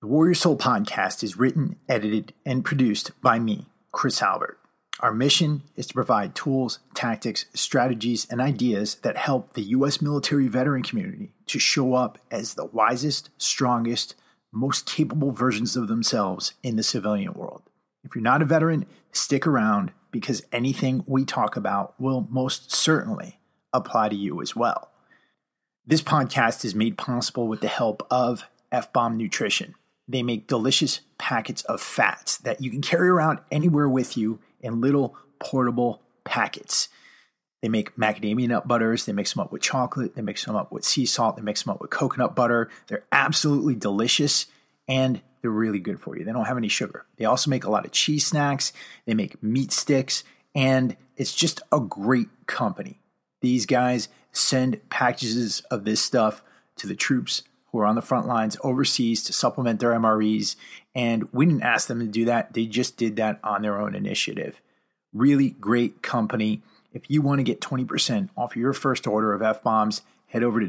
The Warrior Soul podcast is written, edited, and produced by me, Chris Albert. Our mission is to provide tools, tactics, strategies, and ideas that help the U.S. military veteran community to show up as the wisest, strongest, most capable versions of themselves in the civilian world. If you're not a veteran, stick around because anything we talk about will most certainly apply to you as well. This podcast is made possible with the help of F-Bomb Nutrition. They make delicious packets of fats that you can carry around anywhere with you in little portable packets. They make macadamia nut butters. They mix them up with chocolate. They mix them up with sea salt. They mix them up with coconut butter. They're absolutely delicious and they're really good for you. They don't have any sugar. They also make a lot of cheese snacks. They make meat sticks, and it's just a great company. These guys send packages of this stuff to the troops who are on the front lines overseas to supplement their MREs, and we didn't ask them to do that. They just did that on their own initiative. Really great company. If you want to get 20% off your first order of F-Bombs, head over to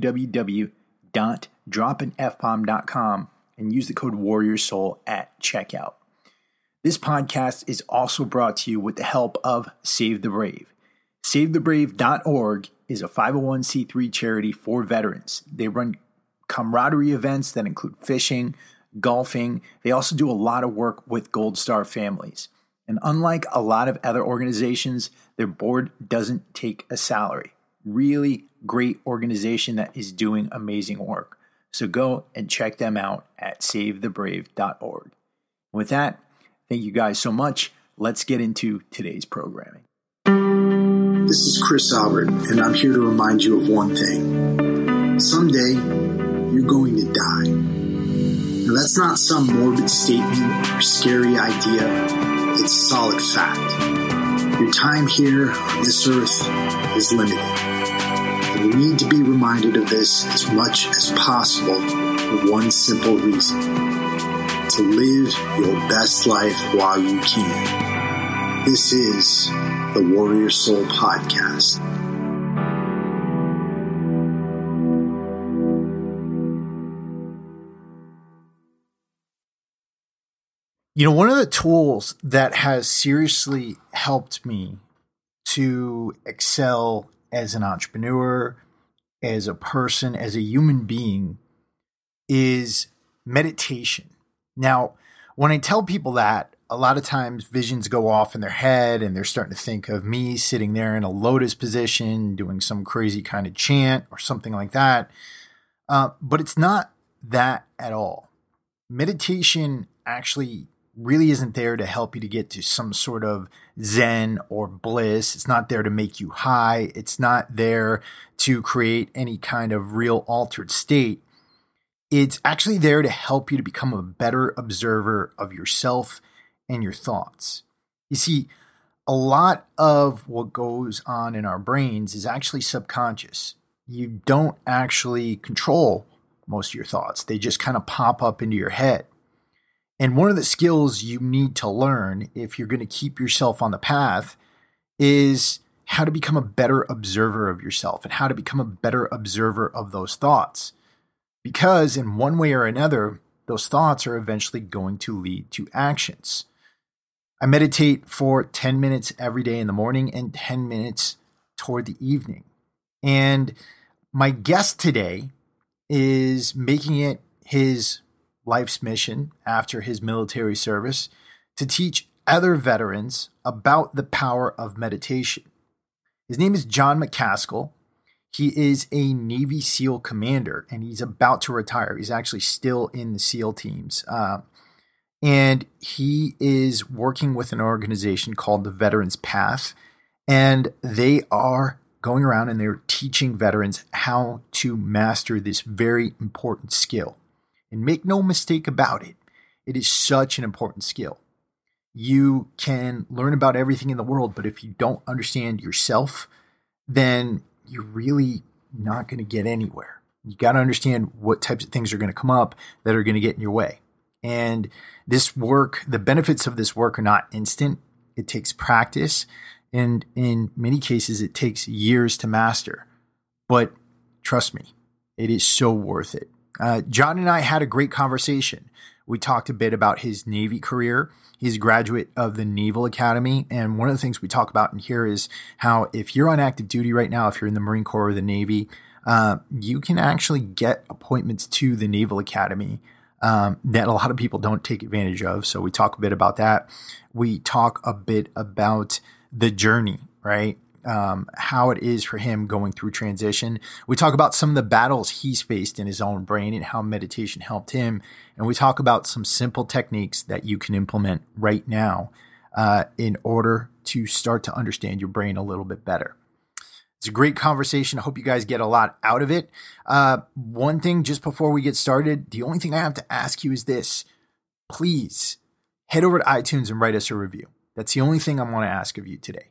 www.dropinfbomb.com and use the code WarriorSoul at checkout. This podcast is also brought to you with the help of Save the Brave. SaveTheBrave.org is a 501c3 charity for veterans. They run camaraderie events that include fishing, golfing. They also do a lot of work with Gold Star families. And unlike a lot of other organizations, their board doesn't take a salary. Really great organization that is doing amazing work. So go and check them out at SaveTheBrave.org. With that, thank you guys so much. Let's get into today's programming. This is Chris Albert, and I'm here to remind you of one thing. Someday, you're going to die. Now, that's not some morbid statement or scary idea. It's solid fact. Your time here on this earth is limited. And you need to be reminded of this as much as possible for one simple reason. To live your best life while you can. This is the Warrior Soul Podcast. You know, one of the tools that has seriously helped me to excel as an entrepreneur, as a person, as a human being is meditation. Now, when I tell people that, a lot of times visions go off in their head and they're starting to think of me sitting there in a lotus position, doing some crazy kind of chant or something like that. But it's not that at all. Meditation actually really isn't there to help you to get to some sort of zen or bliss. It's not there to make you high. It's not there to create any kind of real altered state. It's actually there to help you to become a better observer of yourself and your thoughts. You see, a lot of what goes on in our brains is actually subconscious. You don't actually control most of your thoughts. They just kind of pop up into your head. And one of the skills you need to learn if you're going to keep yourself on the path is how to become a better observer of yourself and how to become a better observer of those thoughts. Because in one way or another, those thoughts are eventually going to lead to actions. I meditate for 10 minutes every day in the morning and 10 minutes toward the evening. And my guest today is making it his life's mission after his military service to teach other veterans about the power of meditation. His name is John McCaskill. He is a Navy SEAL commander and he's about to retire. He's actually still in the SEAL teams. And he is working with an organization called the Veterans Path. And they are going around and they're teaching veterans how to master this very important skill. And make no mistake about it, it is such an important skill. You can learn about everything in the world, but if you don't understand yourself, then you're really not going to get anywhere. You got to understand what types of things are going to come up that are going to get in your way. And this work, the benefits of this work are not instant. It takes practice. And in many cases, it takes years to master. But trust me, it is so worth it. John and I had a great conversation. We talked a bit about his Navy career. He's a graduate of the Naval Academy. And one of the things we talk about in here is how if you're on active duty right now, if you're in the Marine Corps or the Navy, you can actually get appointments to the Naval Academy that a lot of people don't take advantage of. So we talk a bit about that. We talk a bit about the journey, right? How it is for him going through transition. We talk about some of the battles he's faced in his own brain and how meditation helped him. And we talk about some simple techniques that you can implement right now in order to start to understand your brain a little bit better. It's a great conversation. I hope you guys get a lot out of it. One thing just before we get started, the only thing I have to ask you is this. Please head over to iTunes and write us a review. That's the only thing I want to ask of you today.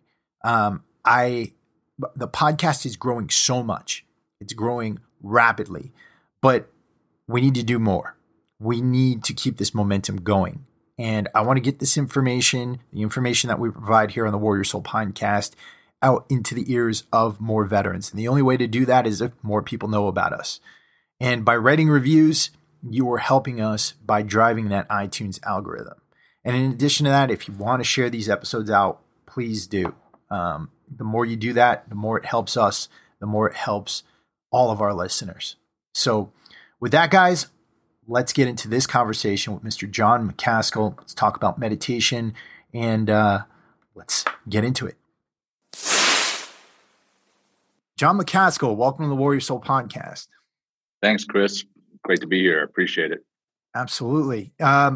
The podcast is growing so much. It's growing rapidly, but we need to do more. We need to keep this momentum going. And I want to get this information, the information that we provide here on the Warrior Soul podcast, out into the ears of more veterans. And the only way to do that is if more people know about us. And by writing reviews, you are helping us by driving that iTunes algorithm. And in addition to that, if you want to share these episodes out, please do. The more you do that, the more it helps us, the more it helps all of our listeners. So with that, guys, let's get into this conversation with Mr. John McCaskill. Let's talk about meditation and let's get into it. John McCaskill, welcome to the Warrior Soul podcast. Thanks, Chris. Great to be here. Appreciate it. Absolutely. For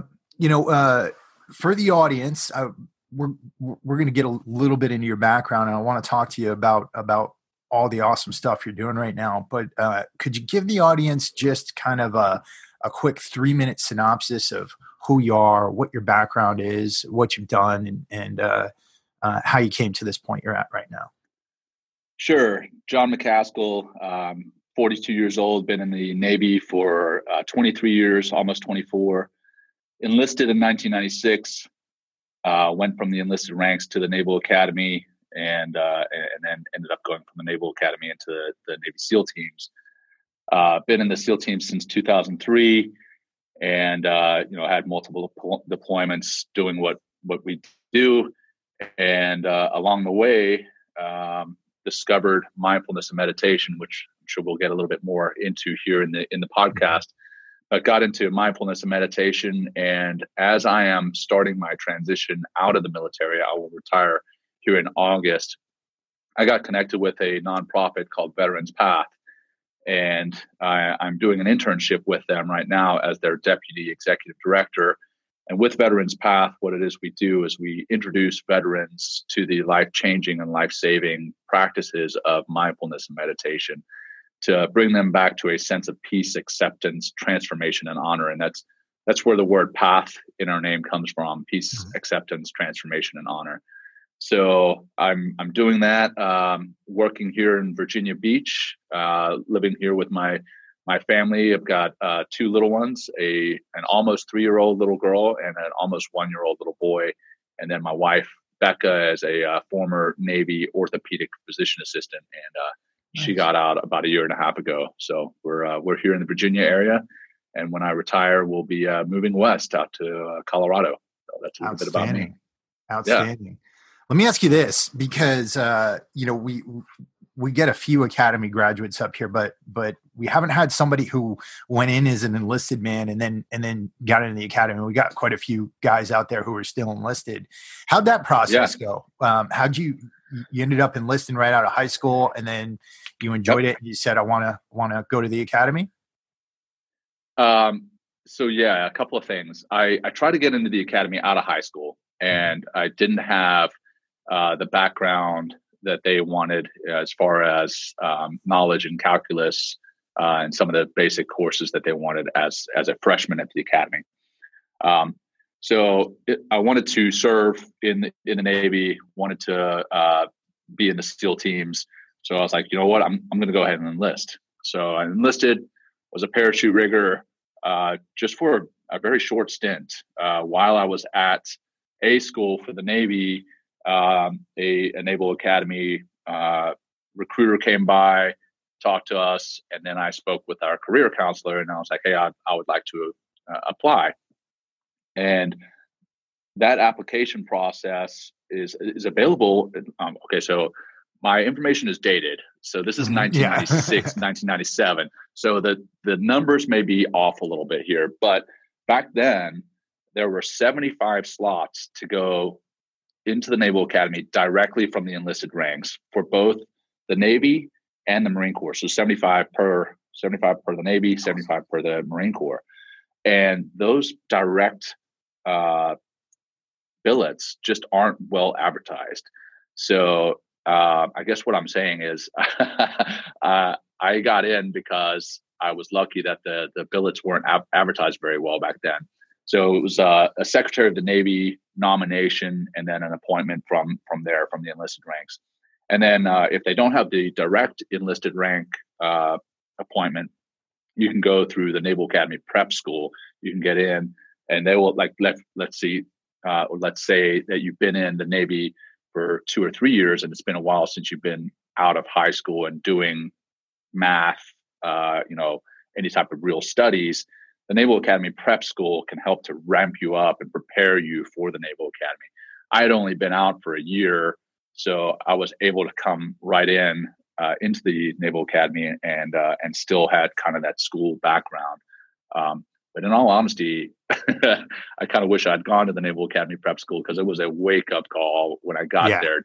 the audience, we're going to get a little bit into your background, and I want to talk to you about all the awesome stuff you're doing right now. But could you give the audience just kind of a quick 3-minute synopsis of who you are, what your background is, what you've done, and how you came to this point you're at right now? Sure. John McCaskill, 42 years old, been in the Navy for 23 years, almost 24. Enlisted in 1996. Went from the enlisted ranks to the Naval Academy, and then ended up going from the Naval Academy into the Navy SEAL teams. Been in the SEAL teams since 2003, and had multiple deployments doing what we do, and along the way discovered mindfulness and meditation, which I'm sure we'll get a little bit more into here in the podcast. But got into mindfulness and meditation, and as I am starting my transition out of the military, I will retire here in August. I got connected with a nonprofit called Veterans Path, and I'm doing an internship with them right now as their deputy executive director. And with Veterans Path, what it is we do is we introduce veterans to the life-changing and life-saving practices of mindfulness and meditation, to bring them back to a sense of peace, acceptance, transformation, and honor. And that's where the word path in our name comes from: peace, acceptance, transformation, and honor. So I'm doing that, working here in Virginia Beach, living here with my family. I've got 2 little ones, an almost 3-year-old little girl and an almost 1-year-old little boy. And then my wife, Becca, is a former Navy orthopedic physician assistant, and she got out about a year and a half ago. So we're here in the Virginia area, and when I retire, we'll be moving west out to Colorado. So that's a little bit about me. Outstanding. Yeah. Let me ask you this, because we get a few Academy graduates up here, but we haven't had somebody who went in as an enlisted man and then got into the Academy. We got quite a few guys out there who are still enlisted. How'd that process go? How'd you ended up enlisting right out of high school, and then you enjoyed it, and you said, I want to go to the Academy? So yeah, a couple of things. I tried to get into the Academy out of high school, and I didn't have the background that they wanted as far as knowledge in calculus and some of the basic courses that they wanted as a freshman at the Academy. I wanted to serve in the Navy, wanted to be in the SEAL teams. So I was like, you know what, I'm going to go ahead and enlist. So I enlisted, was a parachute rigger just for a very short stint. While I was at A school for the Navy, a Naval Academy recruiter came by, talked to us, and then I spoke with our career counselor, and I was like, hey, I would like to apply. And that application process is available. Okay, so my information is dated. So this is 1996, 1997. So the numbers may be off a little bit here, but back then there were 75 slots to go into the Naval Academy directly from the enlisted ranks for both the Navy and the Marine Corps. So 75 per the Navy, 75 per the Marine Corps. And those direct billets just aren't well advertised. So I guess what I'm saying is I got in because I was lucky that the billets weren't advertised very well back then. So it was a Secretary of the Navy nomination and then an appointment from there, from the enlisted ranks. And then if they don't have the direct enlisted rank appointment, you can go through the Naval Academy Prep School. You can get in, and they will let's say that you've been in the Navy for 2 or 3 years, and it's been a while since you've been out of high school and doing math, any type of real studies. The Naval Academy Prep School can help to ramp you up and prepare you for the Naval Academy. I had only been out for a year, so I was able to come right into the Naval Academy and still had kind of that school background. But in all honesty, I kind of wish I'd gone to the Naval Academy Prep School, because it was a wake up call when I got there.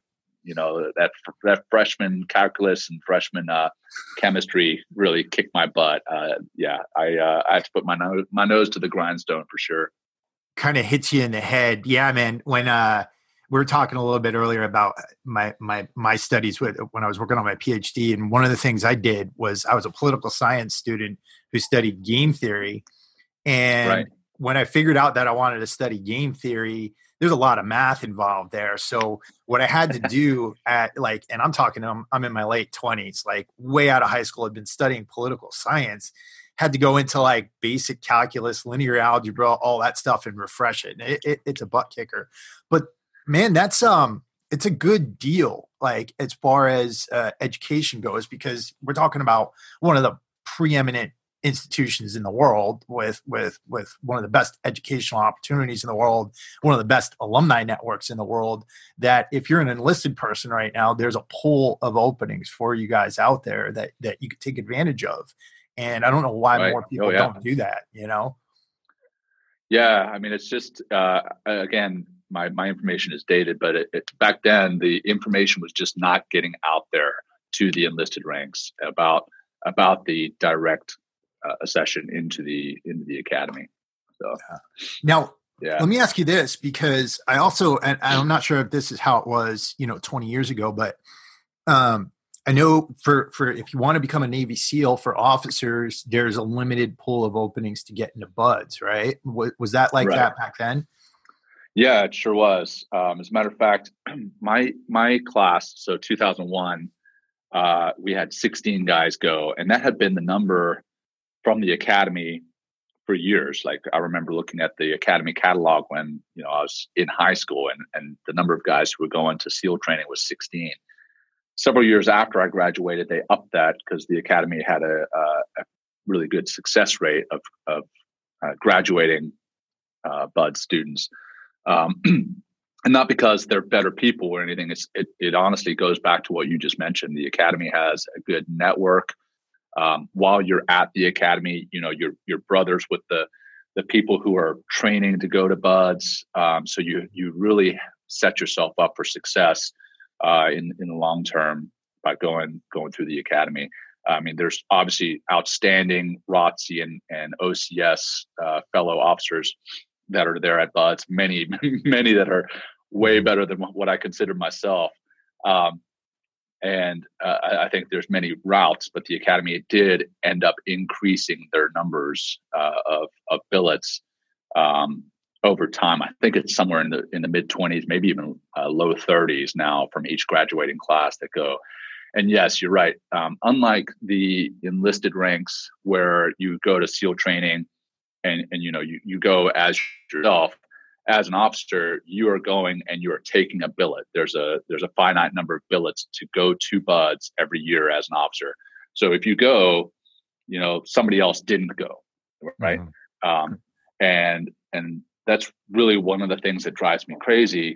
That freshman calculus and freshman chemistry really kicked my butt. I had to put my nose to the grindstone for sure. Kind of hits you in the head. Yeah, man. When we were talking a little bit earlier about my studies when I was working on my PhD, and one of the things I did was I was a political science student who studied game theory. And when I figured out that I wanted to study game theory, there's a lot of math involved there. So what I had to do and I'm in my late 20s, like way out of high school, I'd been studying political science, had to go into like basic calculus, linear algebra, all that stuff, and refresh it. And it's a butt kicker. But man, that's it's a good deal, like as far as education goes, because we're talking about one of the preeminent institutions in the world with one of the best educational opportunities in the world, one of the best alumni networks in the world, that if you're an enlisted person right now, there's a pool of openings for you guys out there that you could take advantage of. And I don't know why more people don't do that, Yeah. I mean, it's just, again, my information is dated, but back then the information was just not getting out there to the enlisted ranks about the direct accession into the academy. So now, let me ask you this, because I also, and I'm not sure if this is how it was, 20 years ago, but I know for if you want to become a Navy SEAL for officers, there's a limited pool of openings to get into BUD/S, right? Was that like that back then? Yeah, it sure was. As a matter of fact, my class, so 2001, we had 16 guys go, and that had been the number from the academy for years. Like I remember looking at the academy catalog when I was in high school, and the number of guys who were going to SEAL training was 16. Several years after I graduated, they upped that because the academy had a really good success rate of graduating BUD students, and not because they're better people or anything. It honestly goes back to what you just mentioned. The academy has a good network. While you're at the academy, your brothers with the people who are training to go to BUD/S. So you really set yourself up for success in the long term by going through the academy. I mean, there's obviously outstanding ROTC and OCS fellow officers that are there at BUD/S. Many that are way better than what I consider myself. And I think there's many routes, but the academy did end up increasing their numbers of billets over time. I think it's somewhere in the mid 20s, maybe even low 30s now from each graduating class that go. And yes, you're right. Unlike the enlisted ranks where you go to SEAL training and you go as yourself, as an officer, you are going and you are taking a billet. There's a finite number of billets to go to BUD/S every year as an officer. So if you go, somebody else didn't go, right? Mhm. And that's really one of the things that drives me crazy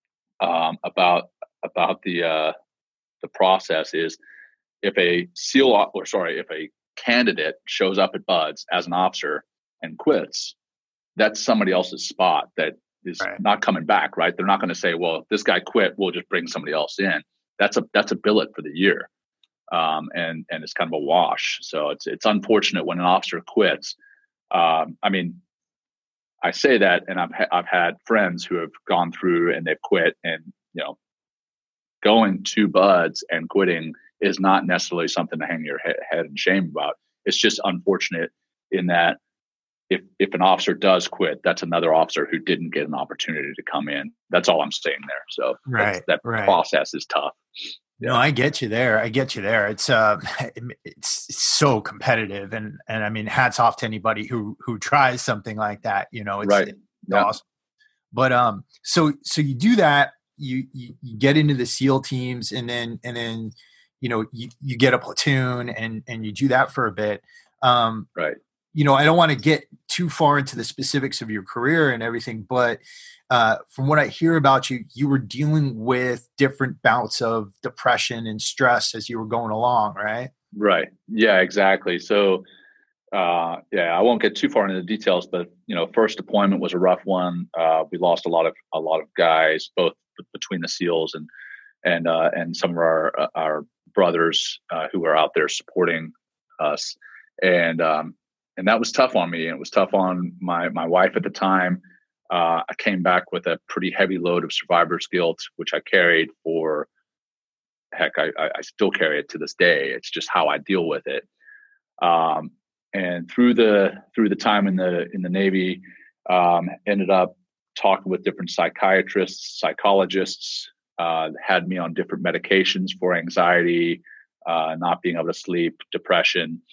about the process is if a if a candidate shows up at Buds as an officer and quits, that's somebody else's spot that is Right. not coming back, right? They're not going to say, well, if this guy quit, we'll just bring somebody else in. That's a billet for the year. And it's kind of a wash. So it's unfortunate when an officer quits. I mean, I say that, and I've had friends who have gone through and they've quit, and going to Buds and quitting is not necessarily something to hang your head in shame about. It's just unfortunate in that if an officer does quit, that's another officer who didn't get an opportunity to come in. That's all I'm saying there. So that Right. process is tough. No, I get you there. It's it's so competitive, and I mean, hats off to anybody who tries something like that. It's Right. Yeah. awesome. But so you do that. You get into the SEAL teams, and then you get a platoon, and you do that for a bit. Right. I don't want to get too far into the specifics of your career and everything, but from what I hear about you, you were dealing with different bouts of depression and stress as you were going along, right? Right. Yeah, exactly. So, I won't get too far into the details, but first deployment was a rough one. We lost a lot of guys, both between the SEALs and some of our brothers who were out there supporting us, and that was tough on me, and it was tough on my wife at the time. I came back with a pretty heavy load of survivor's guilt, which I carried for, heck, I still carry it to this day. It's just how I deal with it. And through the time in the Navy, ended up talking with different psychiatrists, psychologists, had me on different medications for anxiety, not being able to sleep, depression.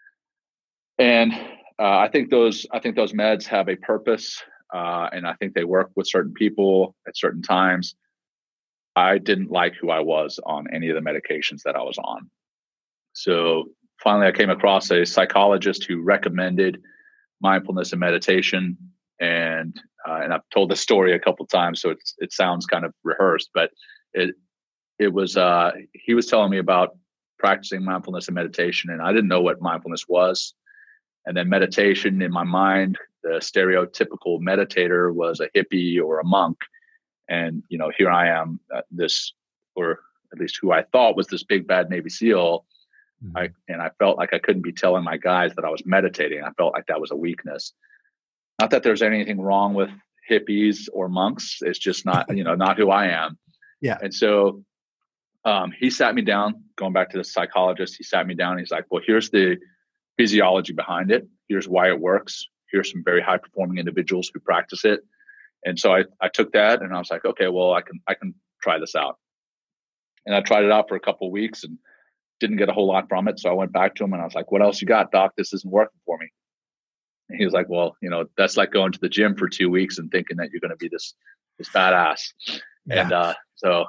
And I think those meds have a purpose, and I think they work with certain people at certain times. I didn't like who I was on any of the medications that I was on. So finally, I came across a psychologist who recommended mindfulness and meditation, and I've told this story a couple of times, so it sounds kind of rehearsed, but it was he was telling me about practicing mindfulness and meditation, and I didn't know what mindfulness was. And then meditation, in my mind, the stereotypical meditator was a hippie or a monk. And, here I am, or at least who I thought was this big bad Navy SEAL. Mm-hmm. I felt like I couldn't be telling my guys that I was meditating. I felt like that was a weakness. Not that there's anything wrong with hippies or monks. It's just not, not who I am. Yeah. And so he sat me down, going back to the psychologist. He sat me down. He's like, well, here's the physiology behind it. Here's why it works. Here's some very high performing individuals who practice it. And so I took that, and I was like, okay, well, I can try this out. And I tried it out for a couple of weeks and didn't get a whole lot from it. So I went back to him and I was like, what else you got, doc? This isn't working for me. And he was like, well, that's like going to the gym for 2 weeks and thinking that you're going to be this badass. Yeah. And so,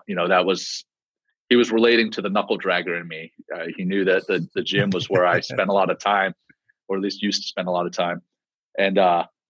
he was relating to the knuckle dragger in me. He knew that the gym was where I spent a lot of time, or at least used to spend a lot of time. And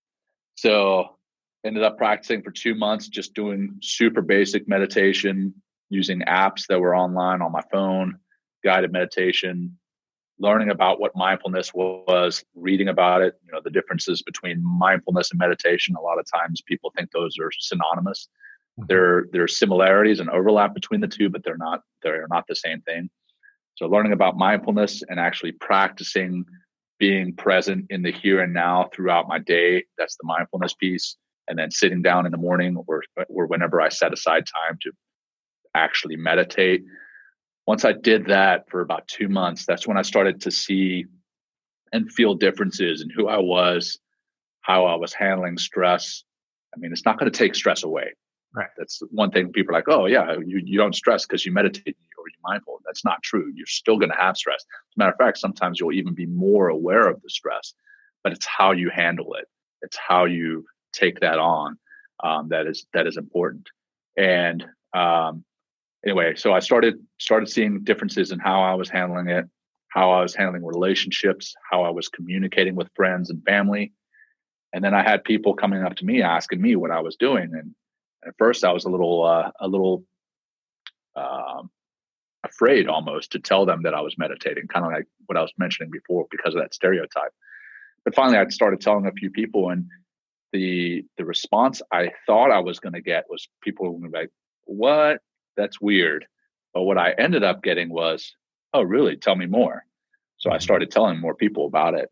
so ended up practicing for 2 months, just doing super basic meditation, using apps that were online on my phone, guided meditation, learning about what mindfulness was, reading about it, the differences between mindfulness and meditation. A lot of times people think those are synonymous. Mm-hmm. There are similarities and overlap between the two, but they're not the same thing. So learning about mindfulness and actually practicing being present in the here and now throughout my day, that's the mindfulness piece. And then sitting down in the morning or whenever I set aside time to actually meditate. Once I did that for about 2 months, that's when I started to see and feel differences in who I was, how I was handling stress. I mean, it's not going to take stress away. Right. That's one thing people are like, oh yeah, you don't stress because you meditate or you're mindful. That's not true. You're still going to have stress. As a matter of fact, sometimes you'll even be more aware of the stress, but it's how you handle it. It's how you take that on that is important. And anyway, so I started seeing differences in how I was handling it, how I was handling relationships, how I was communicating with friends and family. And then I had people coming up to me asking me what I was doing. And at first I was a little um, afraid almost to tell them that I was meditating, kind of like what I was mentioning before because of that stereotype. But finally, I started telling a few people, and the response I thought I was going to get was people were like, "What? That's weird." But what I ended up getting was, "Oh, really? Tell me more." So I started telling more people about it,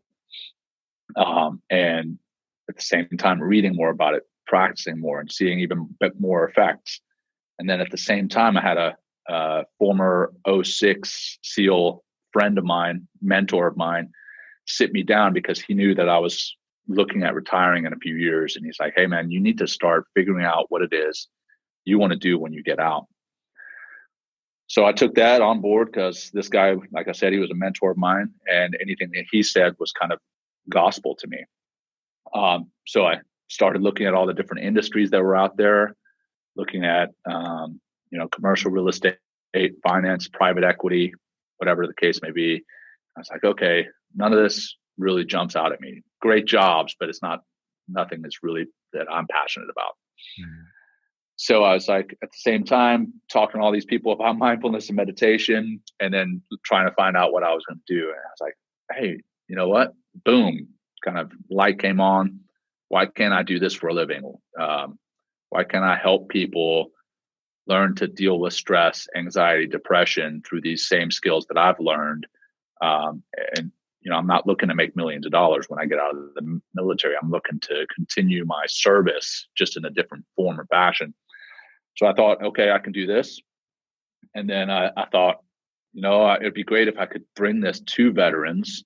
and at the same time, reading more about it, practicing more, and seeing even bit more effects. And then at the same time, I had a former '06 SEAL friend of mine, mentor of mine, sit me down because he knew that I was looking at retiring in a few years. And he's like, "Hey, man, you need to start figuring out what it is you want to do when you get out." So I took that on board because this guy, like I said, he was a mentor of mine, and anything that he said was kind of gospel to me. So I started looking at all the different industries that were out there, looking at commercial real estate, finance, private equity, whatever the case may be. I was like, okay, none of this really jumps out at me. Great jobs, but it's nothing that's really that I'm passionate about. Mm-hmm. So I was like, at the same time, talking to all these people about mindfulness and meditation, and then trying to find out what I was going to do. And I was like, hey, you know what? Boom, kind of light came on. Why can't I do this for a living? Why can't I help people learn to deal with stress, anxiety, depression through these same skills that I've learned? And I'm not looking to make millions of dollars when I get out of the military. I'm looking to continue my service just in a different form or fashion. So I thought, okay, I can do this. And then I thought, it'd be great if I could bring this to veterans,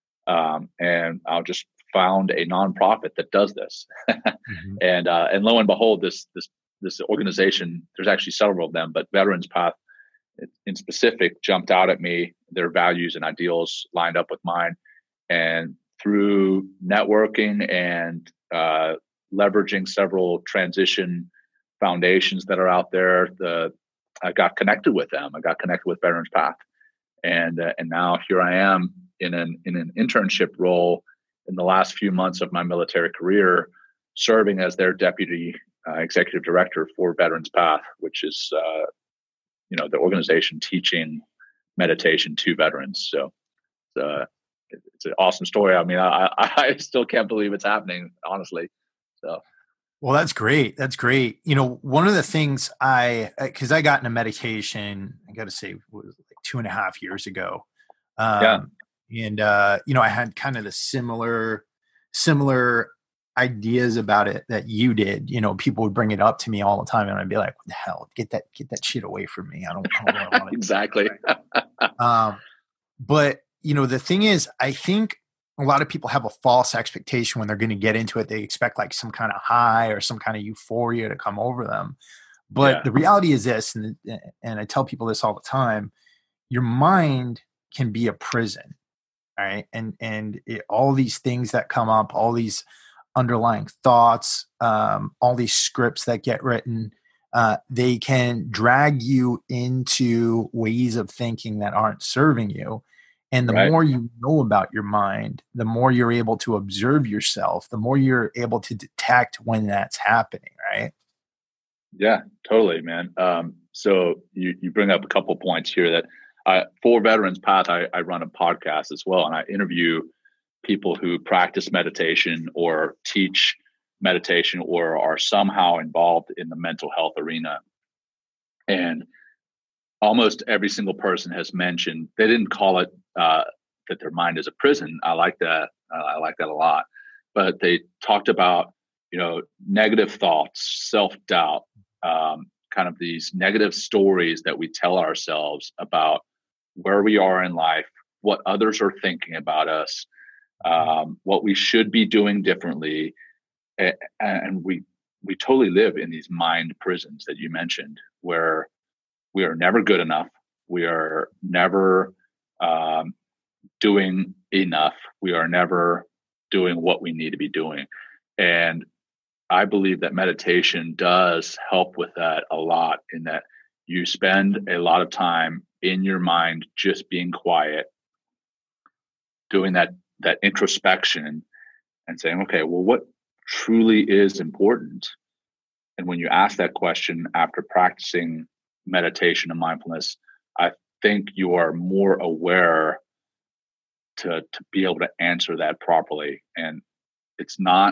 and I'll just found a nonprofit that does this. Mm-hmm. And lo and behold, this organization, there's actually several of them, but Veterans Path in specific jumped out at me. Their values and ideals lined up with mine. And through networking and leveraging several transition foundations that are out there, I got connected with them. I got connected with Veterans Path, and now here I am in an internship role in the last few months of my military career, serving as their deputy executive director for Veterans Path, which is the organization teaching meditation to veterans. So it's an awesome story. I mean, I still can't believe it's happening, honestly. So. Well, that's great. That's great. One of the things because I got into meditation, I got to say, was like 2.5 years ago. And, I had kind of the similar ideas about it that you did. People would bring it up to me all the time and I'd be like, what the hell, get that shit away from me. I don't want it. Exactly. But the thing is, I think a lot of people have a false expectation when they're going to get into it. They expect like some kind of high or some kind of euphoria to come over them. But the reality is this, and I tell people this all the time, your mind can be a prison, right? And all these things that come up, all these underlying thoughts, all these scripts that get written, they can drag you into ways of thinking that aren't serving you. And the more you know about your mind, the more you're able to observe yourself, the more you're able to detect when that's happening, right? Yeah, totally, man. So you bring up a couple of points here that for Veterans Path, I run a podcast as well, and I interview people who practice meditation or teach meditation or are somehow involved in the mental health arena. And almost every single person has mentioned, they didn't call it that their mind is a prison. I like that. I like that a lot. But they talked about, negative thoughts, self-doubt, kind of these negative stories that we tell ourselves about where we are in life, what others are thinking about us, what we should be doing differently. And we totally live in these mind prisons that you mentioned, where we are never good enough. We are never doing enough. We are never doing what we need to be doing. And I believe that meditation does help with that a lot, in that you spend a lot of time in your mind just being quiet, doing that introspection and saying, okay, well, what truly is important? And when you ask that question after practicing meditation and mindfulness, I think you are more aware to be able to answer that properly. And it's not,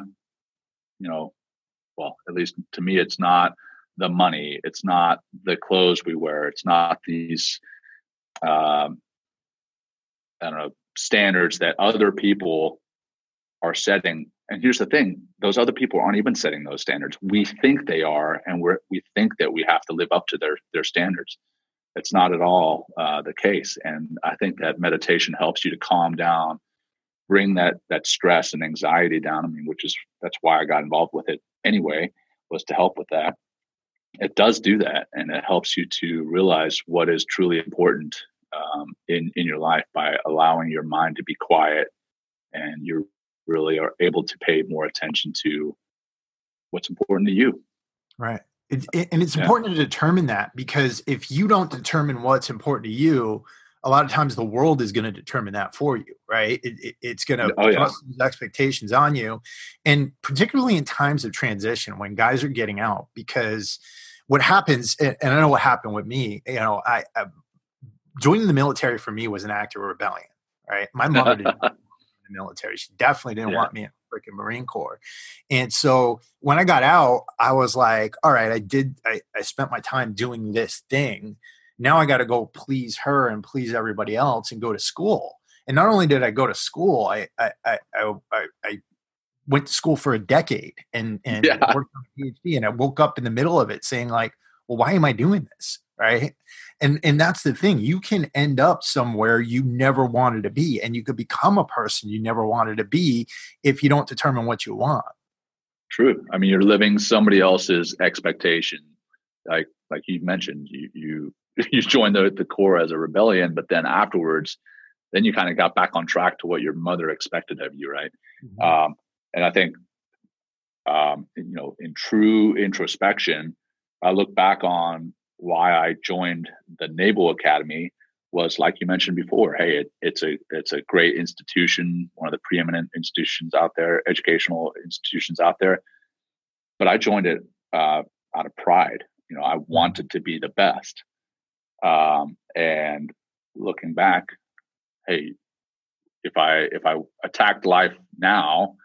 well, at least to me, it's not the money, it's not the clothes we wear, it's not these I don't know, standards that other people are setting. And here's the thing, those other people aren't even setting those standards. We think they are, and we think that we have to live up to their standards. It's not at all the case. And I think that meditation helps you to calm down, bring that stress and anxiety down. I mean, that's why I got involved with it anyway, was to help with that. It does do that, and it helps you to realize what is truly important in your life by allowing your mind to be quiet, and you really are able to pay more attention to what's important to you. Right. And it's important to determine that, because if you don't determine what's important to you, a lot of times the world is going to determine that for you, right? It's going to put those expectations on you. And particularly in times of transition when guys are getting out, because what happens, and I know what happened with me, I joining the military for me was an act of rebellion, right? My mother didn't want me in the military. She definitely didn't want me in the freaking Marine Corps. And so when I got out, I was like, all right, I spent my time doing this thing. Now I got to go please her and please everybody else and go to school. And not only did I go to school, I went to school for a decade and worked on a PhD. And I woke up in the middle of it saying like, well, why am I doing this? Right. And that's the thing. You can end up somewhere you never wanted to be, and you could become a person you never wanted to be if you don't determine what you want. True. I mean, you're living somebody else's expectation. Like you mentioned, you joined the Corps as a rebellion, but then afterwards, then you kind of got back on track to what your mother expected of you, right? Mm-hmm. And I think, in true introspection, I look back on why I joined the Naval Academy was, like you mentioned before, hey, it's a great institution, one of the preeminent institutions out there, educational institutions out there. But I joined it out of pride. I wanted to be the best. And looking back, hey, if I attacked life now,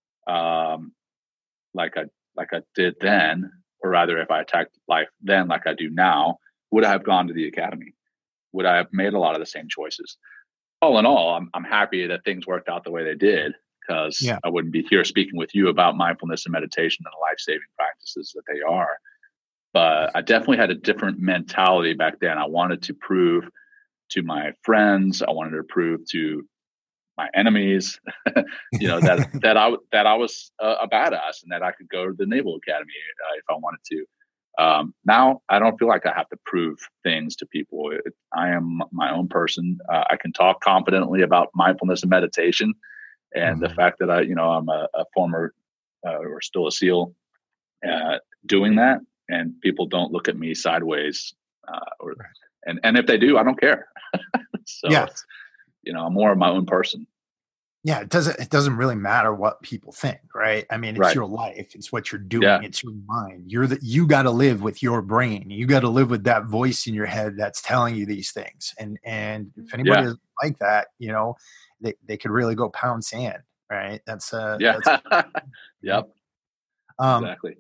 like I did then, or rather, if I attacked life then like I do now, would I have gone to the academy? Would I have made a lot of the same choices? All in all, I'm happy that things worked out the way they did, because I wouldn't be here speaking with you about mindfulness and meditation and the life-saving practices that they are. But I definitely had a different mentality back then. I wanted to prove to my friends, I wanted to prove to my enemies, that I was a badass and that I could go to the Naval Academy if I wanted to. Now I don't feel like I have to prove things to people. I am my own person. I can talk confidently about mindfulness and meditation, and the fact that I'm a former or still a SEAL doing that, and people don't look at me sideways, and if they do, I don't care. So I'm more of my own person. Yeah, it doesn't really matter what people think, right? I mean, it's your life, it's what you're doing, it's your mind. You got to live with your brain. You got to live with that voice in your head that's telling you these things. And if anybody is like that, they could really go pound sand, right? That's yep. Exactly.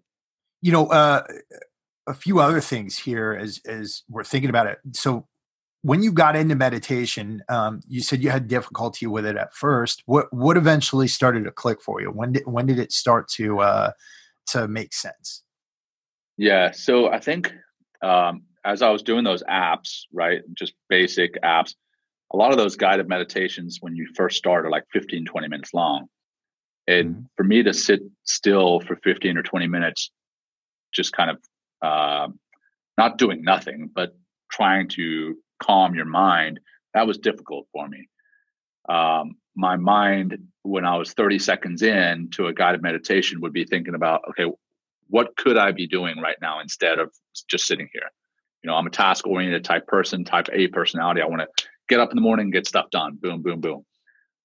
A few other things here as we're thinking about it. So when you got into meditation, you said you had difficulty with it at first. What eventually started to click for you? When did it start to make sense? Yeah, so I think as I was doing those apps, right, just basic apps, a lot of those guided meditations when you first start are like 15, 20 minutes long. And for me to sit still for 15 or 20 minutes, just kind of not doing nothing, but trying to calm your mind, that was difficult for me. My mind, when I was 30 seconds in to a guided meditation, would be thinking about, okay, what could I be doing right now instead of just sitting here? I'm a task-oriented type person, type A personality. I want to get up in the morning and get stuff done. Boom, boom, boom.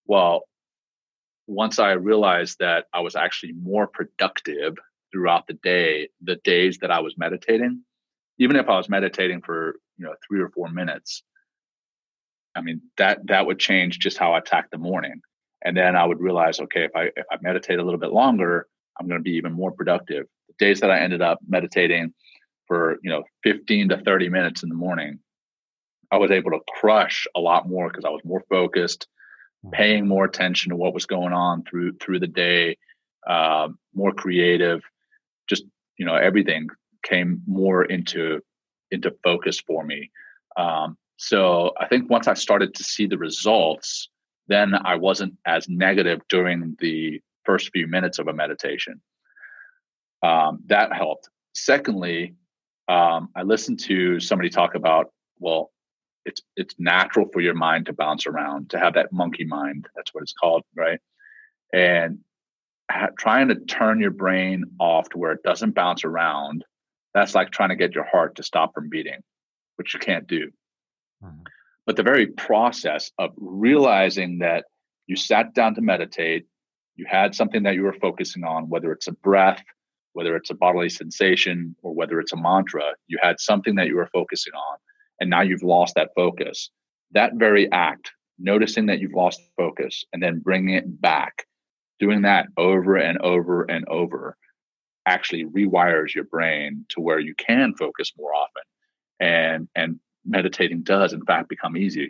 Well, once I realized that I was actually more productive throughout the day, the days that I was meditating, even if I was meditating for 3 or 4 minutes, I mean that would change just how I attack the morning. And then I would realize, okay, if I meditate a little bit longer, I'm going to be even more productive. The days that I ended up meditating for 15 to 30 minutes in the morning, I was able to crush a lot more because I was more focused, paying more attention to what was going on through the day, more creative. Just everything came more into focus for me. So I think once I started to see the results, then I wasn't as negative during the first few minutes of a meditation. That helped. Secondly, I listened to somebody talk about, well, it's natural for your mind to bounce around, to have that monkey mind. That's what it's called, right? And trying to turn your brain off to where it doesn't bounce around, that's like trying to get your heart to stop from beating, which you can't do. Mm-hmm. But the very process of realizing that you sat down to meditate, you had something that you were focusing on, whether it's a breath, whether it's a bodily sensation, or whether it's a mantra, you had something that you were focusing on, and now you've lost that focus. That very act, noticing that you've lost focus and then bringing it back, doing that over and over and over, actually rewires your brain to where you can focus more often. And meditating does, in fact, become easier.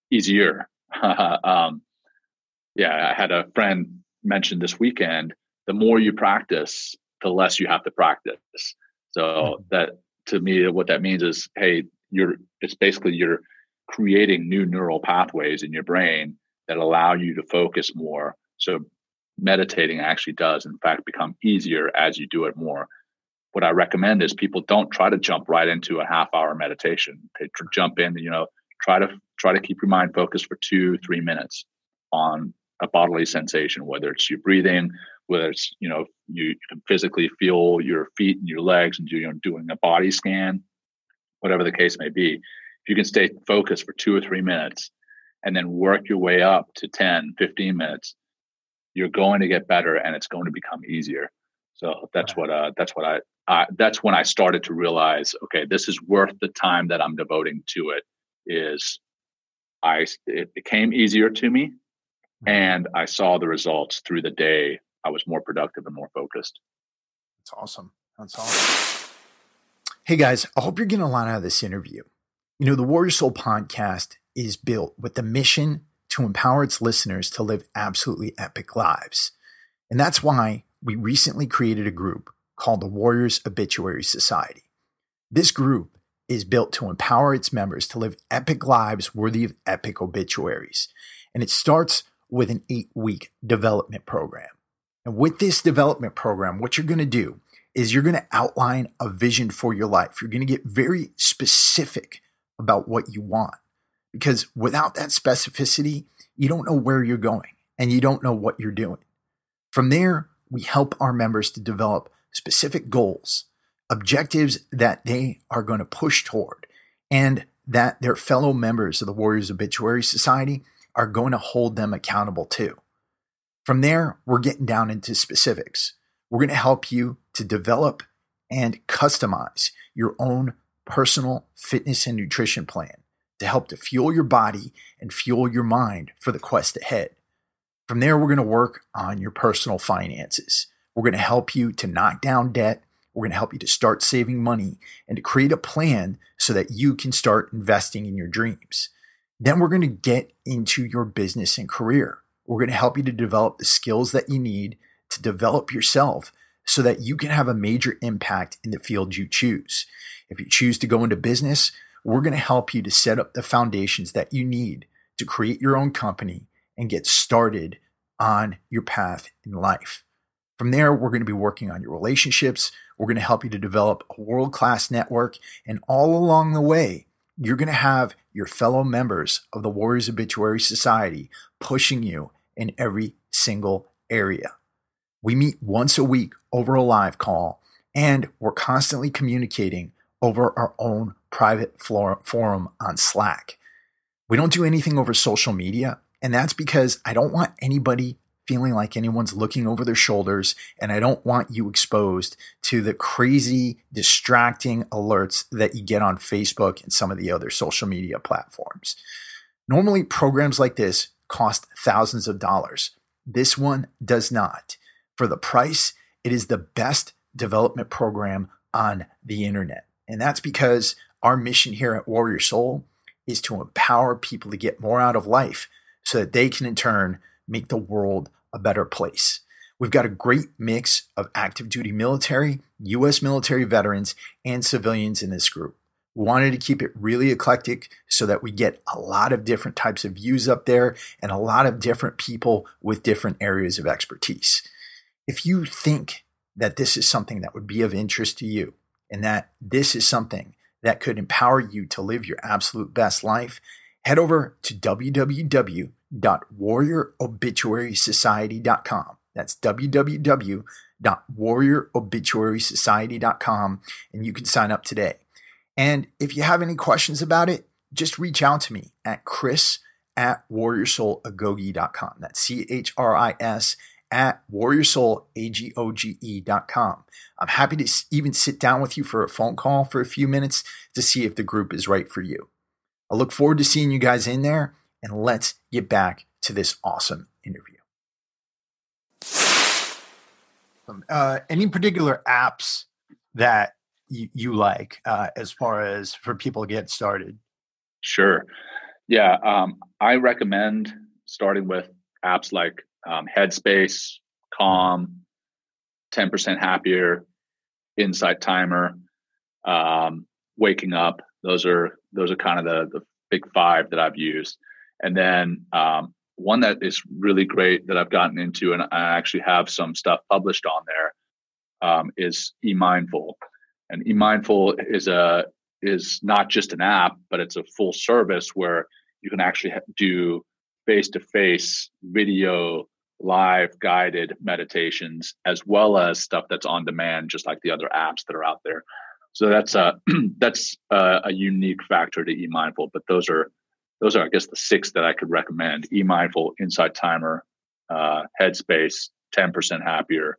I had a friend mention this weekend, the more you practice, the less you have to practice. So that, to me, what that means is, hey, it's basically you're creating new neural pathways in your brain that allow you to focus more. So meditating actually does, in fact, become easier as you do it more. What I recommend is people don't try to jump right into a half-hour meditation. They jump in, try to keep your mind focused for 2-3 minutes on a bodily sensation, whether it's your breathing, whether it's you can physically feel your feet and your legs and doing a body scan, whatever the case may be. If you can stay focused for 2 or 3 minutes and then work your way up to 10, 15 minutes, you're going to get better and it's going to become easier. So that's when I started to realize, okay, this is worth the time that I'm devoting to it. It became easier to me, and I saw the results through the day. I was more productive and more focused. That's awesome. Hey guys, I hope you're getting a lot out of this interview. The Warrior Soul podcast is built with the mission to empower its listeners to live absolutely epic lives. And that's why we recently created a group called the Warriors Obituary Society. This group is built to empower its members to live epic lives worthy of epic obituaries. And it starts with an 8-week development program. And with this development program, what you're going to do is you're going to outline a vision for your life. You're going to get very specific about what you want, because without that specificity, you don't know where you're going and you don't know what you're doing. From there, we help our members to develop specific goals, objectives that they are going to push toward, and that their fellow members of the Warriors Obituary Society are going to hold them accountable to. From there, we're getting down into specifics. We're going to help you to develop and customize your own personal fitness and nutrition plan to help to fuel your body and fuel your mind for the quest ahead. From there, we're going to work on your personal finances. We're going to help you to knock down debt. We're going to help you to start saving money and to create a plan so that you can start investing in your dreams. Then we're going to get into your business and career. We're going to help you to develop the skills that you need to develop yourself so that you can have a major impact in the field you choose. If you choose to go into business, we're going to help you to set up the foundations that you need to create your own company and get started on your path in life. From there, we're going to be working on your relationships. We're going to help you to develop a world-class network. And all along the way, you're going to have your fellow members of the Warriors Obituary Society pushing you in every single area. We meet once a week over a live call, and we're constantly communicating over our own private forum on Slack. We don't do anything over social media. And that's because I don't want anybody feeling like anyone's looking over their shoulders, and I don't want you exposed to the crazy, distracting alerts that you get on Facebook and some of the other social media platforms. Normally, programs like this cost thousands of dollars. This one does not. For the price, it is the best development program on the internet. And that's because our mission here at Warrior Soul is to empower people to get more out of life so that they can in turn make the world a better place. We've got a great mix of active duty military, U.S. military veterans, and civilians in this group. We wanted to keep it really eclectic so that we get a lot of different types of views up there and a lot of different people with different areas of expertise. If you think that this is something that would be of interest to you and that this is something that could empower you to live your absolute best life, head over to www.warriorobituarysociety.com. That's www.warriorobituarysociety.com, and you can sign up today. And if you have any questions about it, just reach out to me at chris@warriorsoulagoge.com. That's CHRIS at warriorsoulagoge.com. I'm happy to even sit down with you for a phone call for a few minutes to see if the group is right for you. I look forward to seeing you guys in there, and let's get back to this awesome interview. Any particular apps that you like as far as for people to get started? Sure. Yeah. I recommend starting with apps like Headspace, Calm, 10% Happier, Insight Timer, Waking Up. Those are kind of the big five that I've used. And then one that is really great that I've gotten into, and I actually have some stuff published on there, is eMindful. And eMindful is not just an app, but it's a full service where you can actually do face-to-face video, live guided meditations, as well as stuff that's on demand, just like the other apps that are out there. So that's a unique factor to eMindful. But those are I guess the six that I could recommend: eMindful, Insight Timer, Headspace, 10% Happier.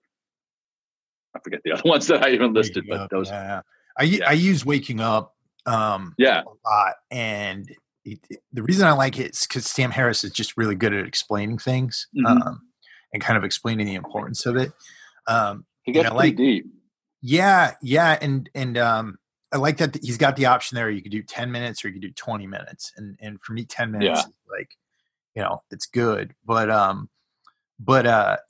I forget the other ones that I even listed, but those. Yeah. I use Waking Up a lot, and the reason I like it is because Sam Harris is just really good at explaining things and kind of explaining the importance of it. He gets pretty deep. Yeah, and I like that he's got the option there. You could do 10 minutes or you could do 20 minutes, and for me, 10 minutes is like, it's good. But when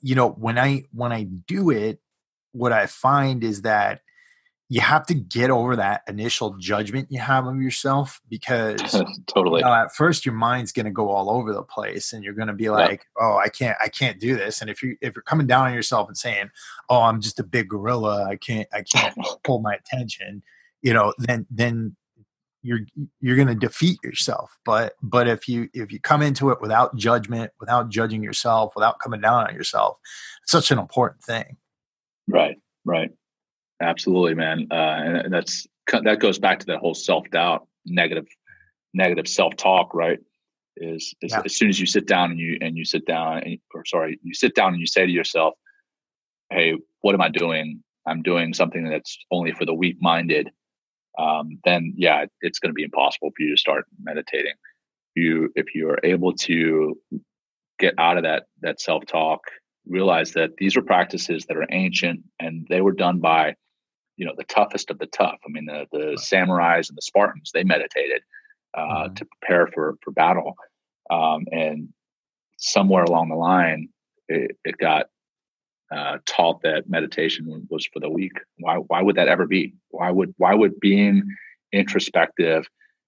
I do it, what I find is that you have to get over that initial judgment you have of yourself, because totally at first your mind's going to go all over the place and you're going to be like, oh, I can't do this. And if you're coming down on yourself and saying, oh, I'm just a big gorilla, I can't pull my attention, then you're going to defeat yourself. But if you come into it without judgment, without judging yourself, without coming down on yourself, it's such an important thing. Right. Absolutely, man. And that goes back to that whole self-doubt, negative self-talk, right? As soon as you sit down and you sit down and you say to yourself, hey, what am I doing? I'm doing something that's only for the weak-minded. Then it's going to be impossible for you to start meditating. If you are able to get out of that self-talk, realize that these are practices that are ancient and they were done by, the toughest of the tough. I mean, the samurais and the Spartans, they meditated to prepare for battle. And somewhere along the line, it got taught that meditation was for the weak. Why would that ever be? Why would being introspective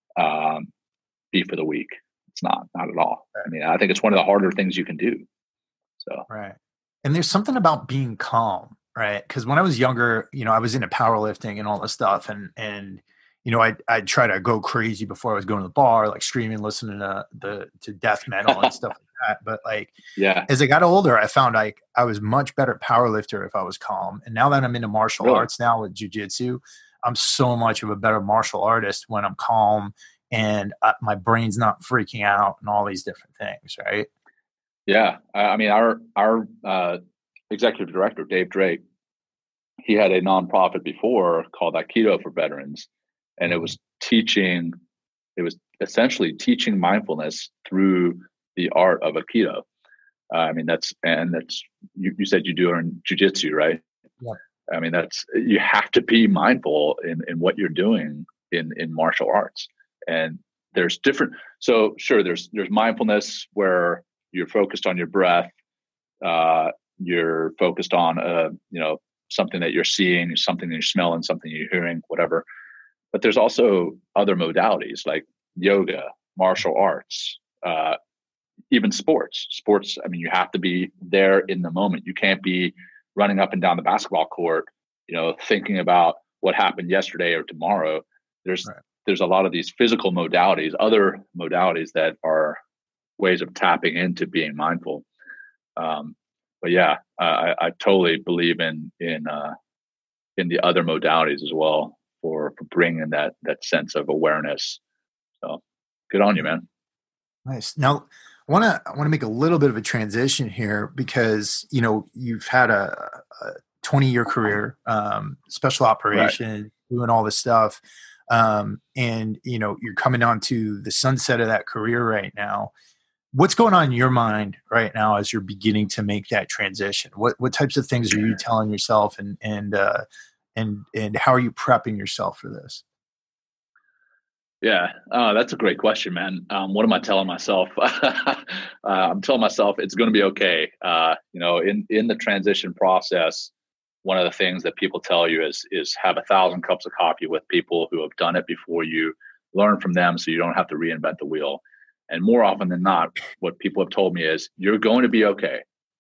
be for the weak? It's not at all. I mean, I think it's one of the harder things you can do. So right. And there's something about being calm, right? Because when I was younger, I was into powerlifting and all this stuff, and I'd try to go crazy before I was going to the bar, like screaming, listening to death metal and stuff like that. But as I got older, I found I was much better powerlifter if I was calm. And now that I'm into martial arts now with jiu-jitsu, I'm so much of a better martial artist when I'm calm and my brain's not freaking out and all these different things, right? Yeah. I mean, our executive director, Dave Drake, he had a nonprofit before called Aikido for Veterans, and it was essentially teaching mindfulness through the art of Aikido. I mean, that's you said you do it in jujitsu, right? Yep. I mean, you have to be mindful in what you're doing in martial arts. And there's different, so sure, there's mindfulness where you're focused on your breath, you're focused on something that you're seeing, something that you're smelling, something you're hearing, whatever. But there's also other modalities like yoga, martial arts, even sports. Sports, I mean, you have to be there in the moment. You can't be running up and down the basketball court, thinking about what happened yesterday or tomorrow. There's a lot of these physical modalities, other modalities that are ways of tapping into being mindful. But yeah, I totally believe in the other modalities as well for bringing that sense of awareness. So good on you, man. Nice. Now, I want to make a little bit of a transition here because you've had a 20-year career, special operation, doing all this stuff, and you're coming on to the sunset of that career right now. What's going on in your mind right now as you're beginning to make that transition? What types of things are you telling yourself, and how are you prepping yourself for this? Yeah, that's a great question, man. What am I telling myself? I'm telling myself it's going to be okay. In the transition process, one of the things that people tell you is have 1,000 cups of coffee with people who have done it before you, learn from them so you don't have to reinvent the wheel. And more often than not, what people have told me is you're going to be okay.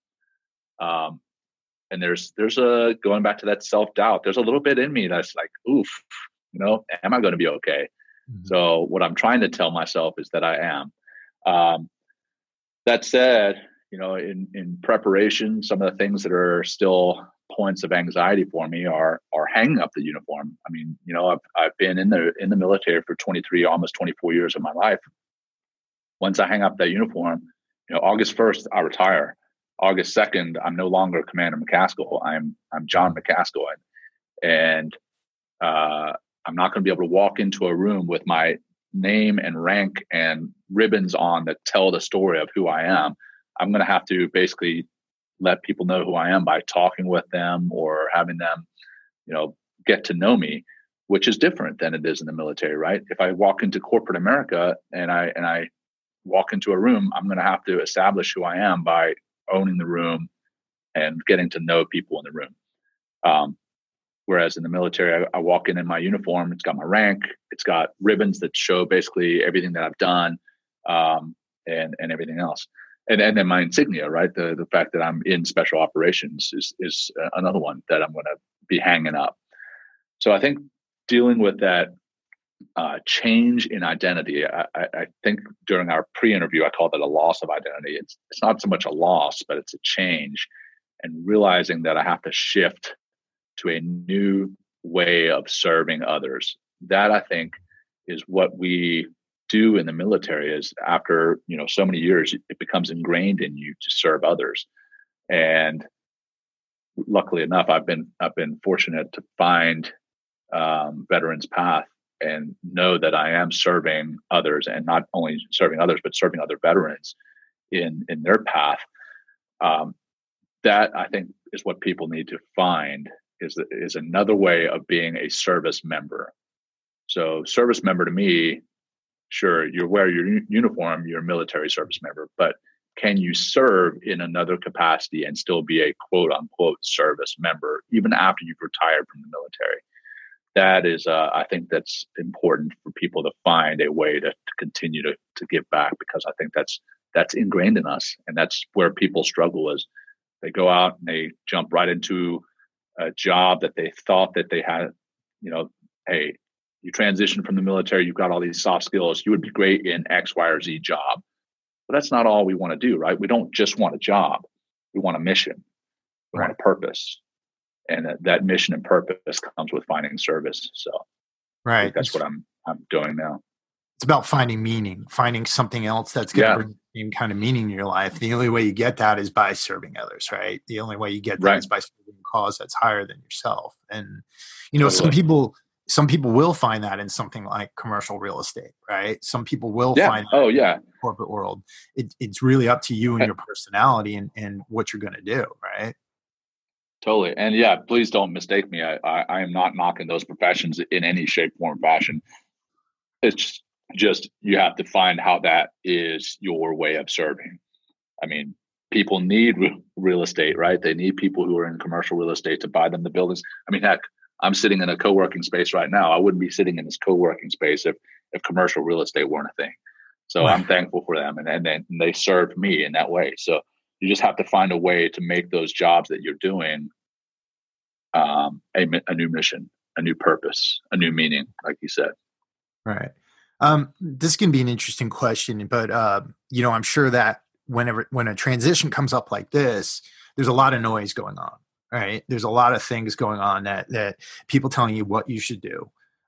And there's going back to that self-doubt. There's a little bit in me that's like, oof, am I going to be okay? Mm-hmm. So what I'm trying to tell myself is that I am. That said, in preparation, some of the things that are still points of anxiety for me are hanging up the uniform. I mean, I've been in the military for 23, almost 24 years of my life. Once I hang up that uniform, August 1st, I retire. August 2nd, I'm no longer Commander McCaskill. I'm John McCaskill. And I'm not going to be able to walk into a room with my name and rank and ribbons on that tell the story of who I am. I'm going to have to basically let people know who I am by talking with them or having them, get to know me, which is different than it is in the military, right? If I walk into corporate America and I walk into a room, I'm going to have to establish who I am by owning the room and getting to know people in the room. Whereas in the military, I walk in my uniform, it's got my rank, it's got ribbons that show basically everything that I've done, and everything else. And then my insignia, right? The fact that I'm in special operations is another one that I'm going to be hanging up. So I think dealing with that change in identity, I think during our pre-interview, I called it a loss of identity. It's not so much a loss, but it's a change, and realizing that I have to shift to a new way of serving others. That, I think, is what we do in the military. Is after so many years, it becomes ingrained in you to serve others. And luckily enough, I've been fortunate to find Veterans Path and know that I am serving others, and not only serving others, but serving other veterans in their path. That, I think, is what people need to find is another way of being a service member. So service member to me, sure, you wear your uniform, you're a military service member, but can you serve in another capacity and still be a quote unquote service member even after you've retired from the military? That is, I think that's important for people to find a way to continue to give back, because I think that's ingrained in us. And that's where people struggle, is they go out and they jump right into a job that they thought that they had, hey, you transition from the military, you've got all these soft skills, you would be great in X, Y, or Z job. But that's not all we want to do, right? We don't just want a job. We want a mission. We want a purpose. And that mission and purpose comes with finding service. So right, that's what I'm doing now. It's about finding meaning, finding something else that's going to bring the same kind of meaning in your life. The only way you get that is by serving others, right? The only way you get that is by serving a cause that's higher than yourself. And, some people will find that in something like commercial real estate, right? Some people will find that in the corporate world. It's really up to you and your personality and what you're going to do, right? Totally. And please don't mistake me. I am not knocking those professions in any shape, form, fashion. It's just you have to find how that is your way of serving. I mean, people need real estate, right? They need people who are in commercial real estate to buy them the buildings. I mean, heck, I'm sitting in a co-working space right now. I wouldn't be sitting in this co-working space if commercial real estate weren't a thing. So I'm thankful for them, and they served me in that way. So you just have to find a way to make those jobs that you're doing a new mission, a new purpose, a new meaning, like you said. Right. This can be an interesting question, but I'm sure that when a transition comes up like this, there's a lot of noise going on, right? There's a lot of things going on that people telling you what you should do.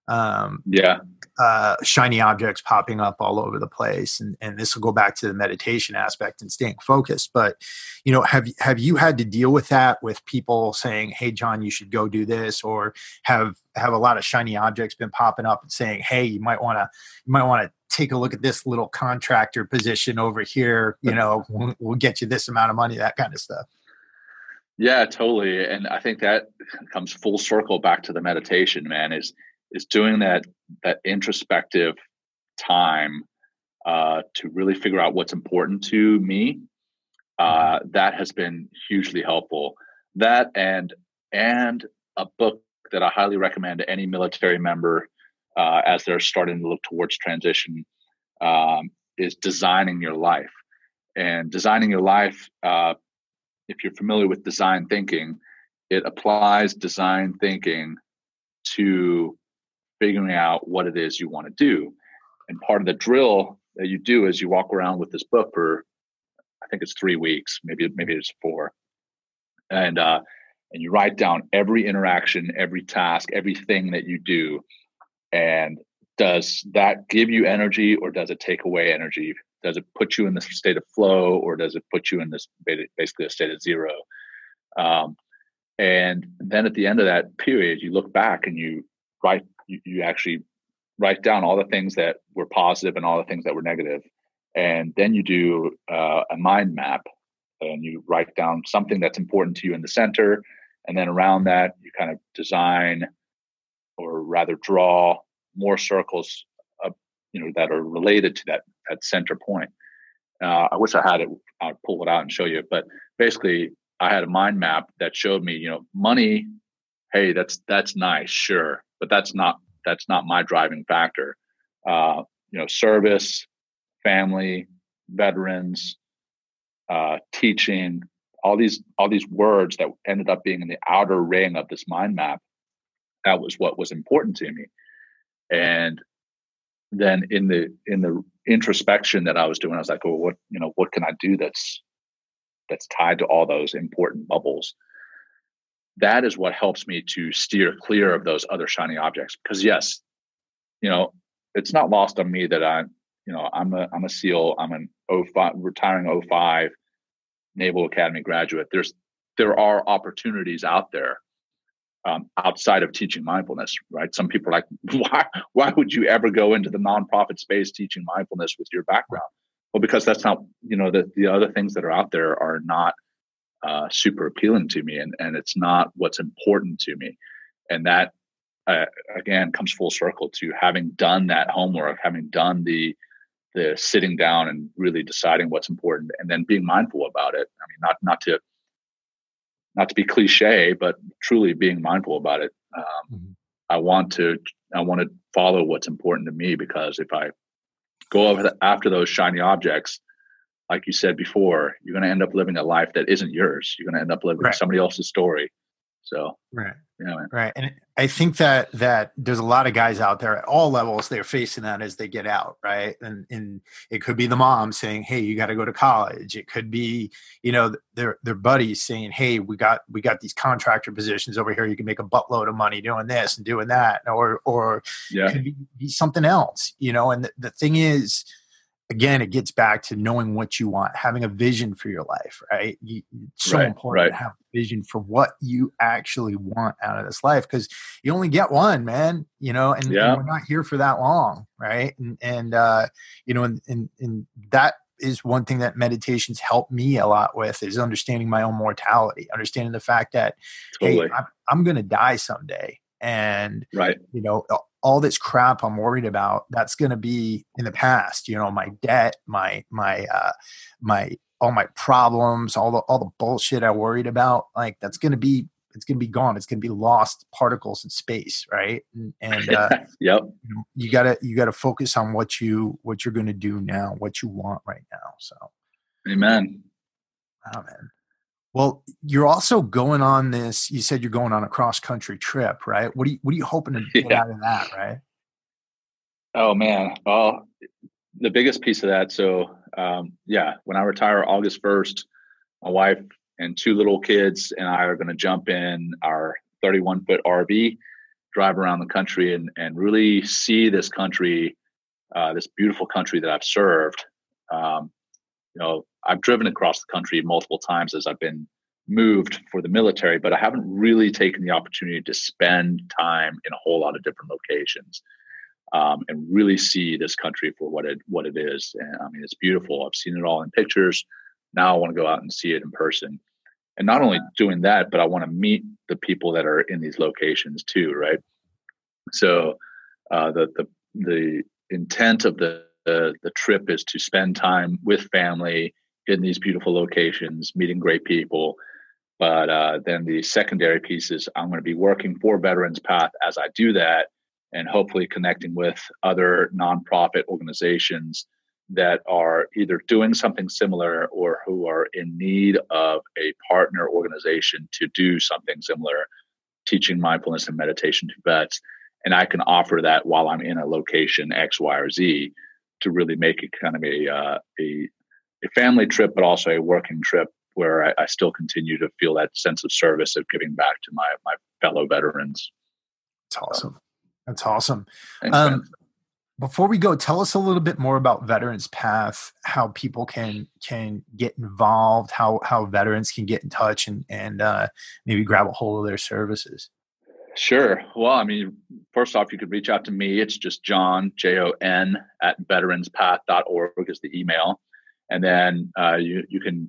Shiny objects popping up all over the place. And this will go back to the meditation aspect and staying focused. But, have you had to deal with that, with people saying, hey, John, you should go do this? Or have a lot of shiny objects been popping up and saying, hey, you might want to take a look at this little contractor position over here. We'll get you this amount of money, that kind of stuff. Yeah, totally. And I think that comes full circle back to the meditation, man, is doing that introspective time to really figure out what's important to me. That has been hugely helpful. That and a book that I highly recommend to any military member as they're starting to look towards transition is Designing Your Life. And Designing Your Life, if you're familiar with design thinking, it applies design thinking to figuring out what it is you want to do. And part of the drill that you do is you walk around with this book for, I think it's 3 weeks, maybe it's 4. And you write down every interaction, every task, everything that you do. And does that give you energy, or does it take away energy? Does it put you in this state of flow, or does it put you in this basically a state of zero? And then at the end of that period, you look back and you actually write down all the things that were positive and all the things that were negative. And then you do a mind map, and you write down something that's important to you in the center. And then around that, you kind of design, or rather draw, more circles that are related to that center point. I wish I had it. I'd pull it out and show you. But basically, I had a mind map that showed me, money. Hey, that's nice, sure, but that's not my driving factor. Service, family, veterans, teaching, all these words that ended up being in the outer ring of this mind map. That was what was important to me. And then in the introspection that I was doing, I was like, well, what can I do that's tied to all those important bubbles? That is what helps me to steer clear of those other shiny objects. Because yes, it's not lost on me that I'm a SEAL. I'm an retiring 05 Naval Academy graduate. There are opportunities out there outside of teaching mindfulness, right? Some people are like, why would you ever go into the nonprofit space teaching mindfulness with your background? Well, because that's not, the other things that are out there are not super appealing to me, and it's not what's important to me. And that, again, comes full circle to having done that homework, having done the sitting down and really deciding what's important, and then being mindful about it. I mean, not to be cliche, but truly being mindful about it. I want to follow what's important to me, because if I go after those shiny objects, like you said before, you're going to end up living a life that isn't yours. You're going to end up living somebody else's story. So, Right. yeah, man. Right. And I think that there's a lot of guys out there at all levels, they're facing that as they get out, right? And it could be the mom saying, "Hey, you got to go to college." It could be, their buddies saying, "Hey, we got these contractor positions over here. You can make a buttload of money doing this and doing that." Or it Yeah. could be something else, and the thing is, again, it gets back to knowing what you want, having a vision for your life, right? It's so important to have a vision for what you actually want out of this life, because you only get one, man, and we're not here for that long, right? And that is one thing that meditations helped me a lot with, is understanding my own mortality, understanding the fact that, Totally. hey, I'm going to die someday. And, right. All this crap I'm worried about, that's going to be in the past. My debt, my all my problems, all the bullshit I worried about, like it's going to be gone. It's going to be lost particles in space, right? And yep. You gotta focus on what you're going to do now, what you want right now. So, amen. Oh, man. Well, you're also going on this. You said you're going on a cross country trip, right? What are you hoping to get out of that, right? Oh man, well, the biggest piece of that. So, when I retire August 1st, my wife and 2 little kids and I are going to jump in our 31-foot RV, drive around the country, and really see this country, this beautiful country that I've served. I've driven across the country multiple times as I've been moved for the military, but I haven't really taken the opportunity to spend time in a whole lot of different locations, and really see this country for what it is. And I mean, it's beautiful. I've seen it all in pictures. Now I want to go out and see it in person. And not only doing that, but I want to meet the people that are in these locations too, right? So the intent of the trip is to spend time with family in these beautiful locations, meeting great people. But then the secondary piece is I'm going to be working for Veterans Path as I do that, and hopefully connecting with other nonprofit organizations that are either doing something similar or who are in need of a partner organization to do something similar, teaching mindfulness and meditation to vets. And I can offer that while I'm in a location X, Y, or Z, to really make it kind of a family trip, but also a working trip where I still continue to feel that sense of service of giving back to my fellow veterans. That's awesome. That's awesome. Thanks, before we go, tell us a little bit more about Veterans Path, how people can get involved, how veterans can get in touch and maybe grab a hold of their services. Sure. Well, I mean, first off, you could reach out to me. It's just Jon, Jon, @veteranspath.org is the email. And then you can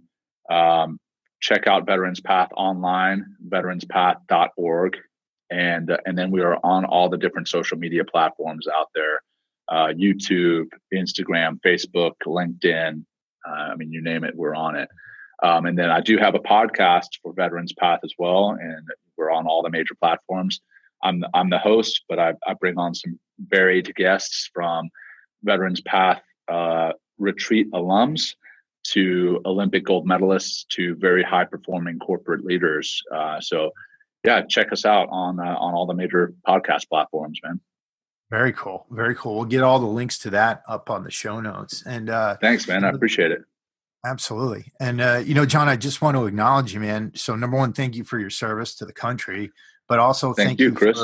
check out Veterans Path online, veteranspath.org. And then we are on all the different social media platforms out there, YouTube, Instagram, Facebook, LinkedIn. I mean, you name it, we're on it. And then I do have a podcast for Veterans Path as well, and we're on all the major platforms. I'm the host, but I bring on some varied guests, from Veterans Path retreat alums to Olympic gold medalists to very high performing corporate leaders. So check us out on all the major podcast platforms, man. Very cool. Very cool. We'll get all the links to that up on the show notes. And thanks, man. I appreciate it. Absolutely. And, Jon, I just want to acknowledge you, man. So number one, thank you for your service to the country, but also thank you, Chris,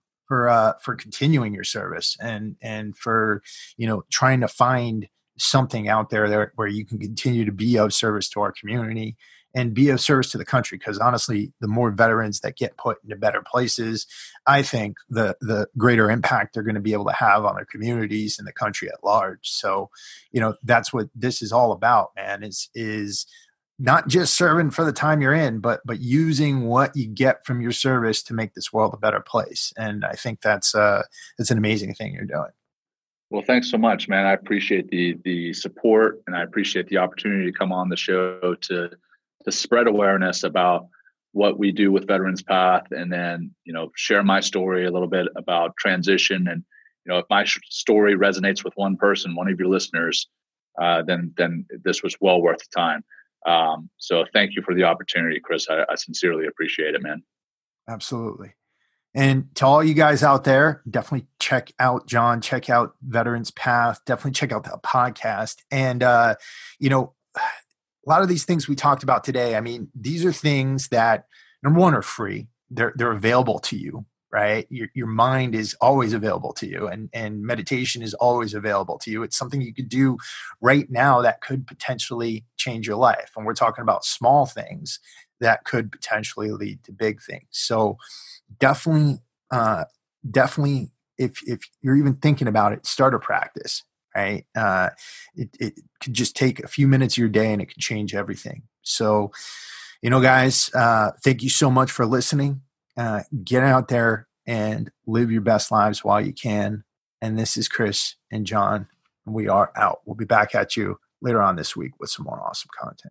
for continuing your service and for, trying to find something out there where you can continue to be of service to our community and be of service to the country. Because honestly, the more veterans that get put into better places, I think the greater impact they're going to be able to have on their communities and the country at large. So, that's what this is all about, man, is not just serving for the time you're in, but using what you get from your service to make this world a better place. And I think that's an amazing thing you're doing. Well, thanks so much, man. I appreciate the support, and I appreciate the opportunity to come on the show to spread awareness about what we do with Veterans Path, and then, share my story a little bit about transition. And, if my story resonates with one person, one of your listeners, then this was well worth the time. So thank you for the opportunity, Chris. I sincerely appreciate it, man. Absolutely. And to all you guys out there, definitely check out John, check out Veterans Path, definitely check out that podcast. And, you know, a lot of these things we talked about today, I mean, these are things that, number one, are free. They're available to you, right? Your mind is always available to you, and meditation is always available to you. It's something you could do right now that could potentially change your life. And we're talking about small things that could potentially lead to big things. So definitely, definitely, if you're even thinking about it, start a practice, right? It could just take a few minutes of your day and it can change everything. So, you know, guys, thank you so much for listening. Get out there and live your best lives while you can. And this is Chris and John, and we are out. We'll be back at you later on this week with some more awesome content.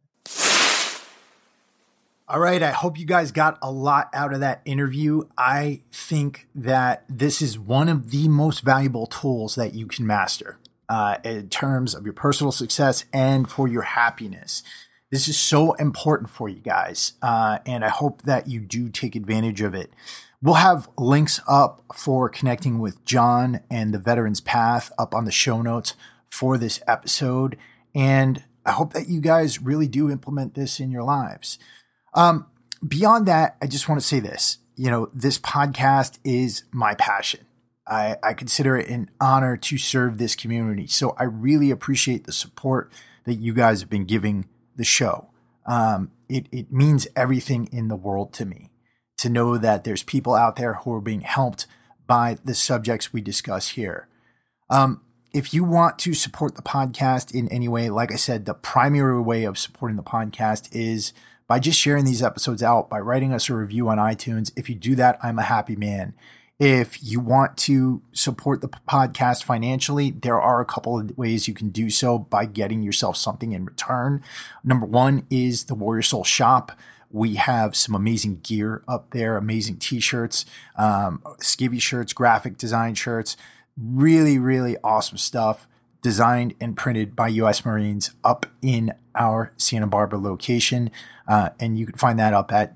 All right. I hope you guys got a lot out of that interview. I think that this is one of the most valuable tools that you can master in terms of your personal success and for your happiness. This is so important for you guys. And I hope that you do take advantage of it. We'll have links up for connecting with John and the Veterans Path up on the show notes for this episode. And I hope that you guys really do implement this in your lives. Beyond that, I just want to say this, you know, this podcast is my passion. I consider it an honor to serve this community. So I really appreciate the support that you guys have been giving the show. It means everything in the world to me to know that there's people out there who are being helped by the subjects we discuss here. If you want to support the podcast in any way, like I said, the primary way of supporting the podcast is by just sharing these episodes out, by writing us a review on iTunes. If you do that, I'm a happy man. If you want to support the podcast financially, there are a couple of ways you can do so by getting yourself something in return. Number one is the Warrior Soul Shop. We have some amazing gear up there, amazing t-shirts, skivvy shirts, graphic design shirts, really, really awesome stuff designed and printed by U.S. Marines up in our Santa Barbara location. And you can find that up at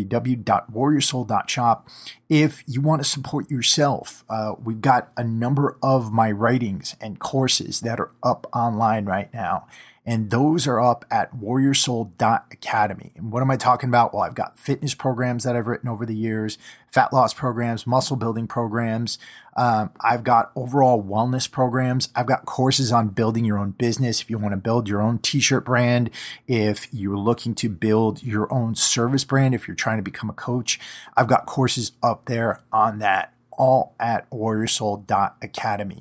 www.warriorsoul.shop. If you want to support yourself, we've got a number of my writings and courses that are up online right now. And those are up at warriorsoul.academy. And what am I talking about? Well, I've got fitness programs that I've written over the years, fat loss programs, muscle building programs. I've got overall wellness programs. I've got courses on building your own business. If you want to build your own t-shirt brand, if you're looking to build your own service brand, if you're trying to become a coach, I've got courses up there on that, all at warriorsoul.academy.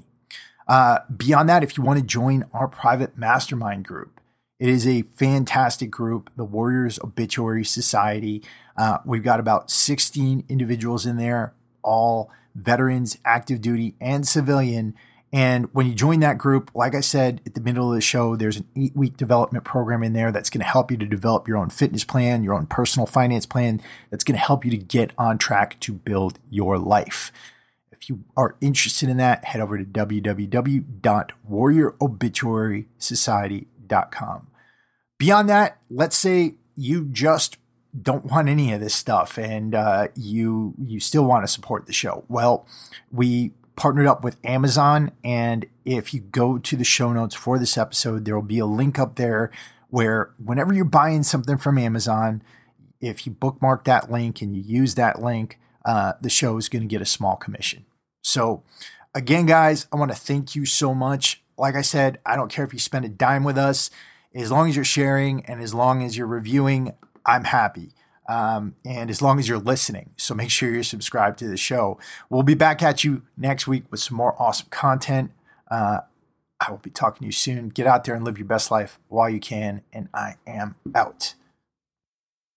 Beyond that, if you want to join our private mastermind group, it is a fantastic group, the Warriors Obituary Society. We've got about 16 individuals in there, all veterans, active duty, and civilian. And when you join that group, like I said at the middle of the show, there's an 8-week development program in there that's going to help you to develop your own fitness plan, your own personal finance plan, that's going to help you to get on track to build your life. If you are interested in that, head over to www.warriorobituarysociety.com. Beyond that, let's say you just don't want any of this stuff and you still want to support the show. Well, we partnered up with Amazon, and if you go to the show notes for this episode, there will be a link up there where whenever you're buying something from Amazon, if you bookmark that link and you use that link, the show is going to get a small commission. So again, guys, I want to thank you so much. Like I said, I don't care if you spend a dime with us. As long as you're sharing and as long as you're reviewing, I'm happy. And as long as you're listening. So make sure you're subscribed to the show. We'll be back at you next week with some more awesome content. I will be talking to you soon. Get out there and live your best life while you can. And I am out.